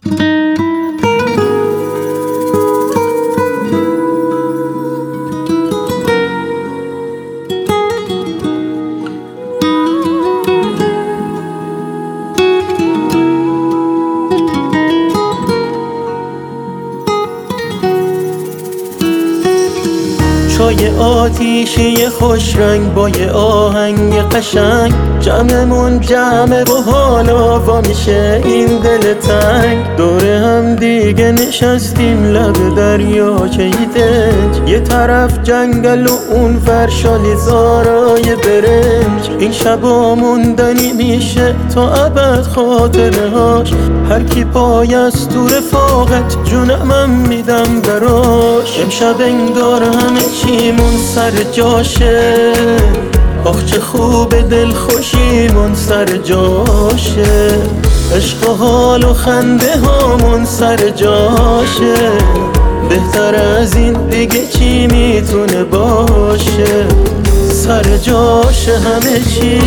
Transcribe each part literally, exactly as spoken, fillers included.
چای آتیشی خوش رنگ با یه آهنگ قشنگ، جمعمون جمعه و حالا وا میشه این دل تنگ. دوره هم دیگه نشستیم لب دریاچه دنج، یه طرف جنگل و اون فرشالی زارای برنج. این شبا موندنی میشه تا ابد خاطره هاش، هر کی پای از تو رفاقت جونمم میدم براش. امشب انگار همه چیمون سر جاشه، آخ چه خوب دل خوشیمون سر جاشه. عشق و حال و خنده هامون سر جاشه، بهتر از این دیگه چی میتونه باشه. سر جاشه همه چی.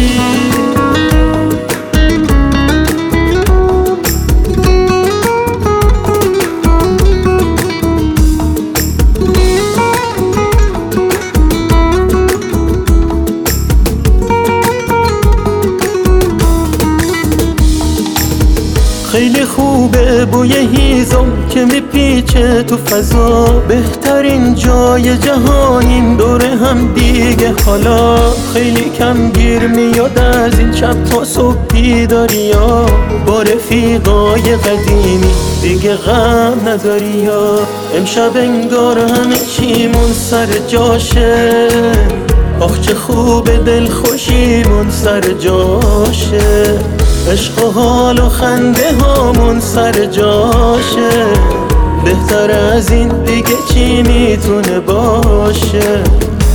خیلی خوبه بوی هیزم که میپیچه تو فضا، بهترین جای جهانیم دوره هم دیگه. حالا خیلی کم گیر میاد از این شب تا صبح بیداریا، با رفیقای قدیمی دیگه غم نداری یا. امشب انگار همه چیمون سر جاشه، آخ چه خوبه دل خوشیمون سر جاشه. عشق و حال و خنده هامون سر جاشه، بهتر از این دیگه چی میتونه باشه.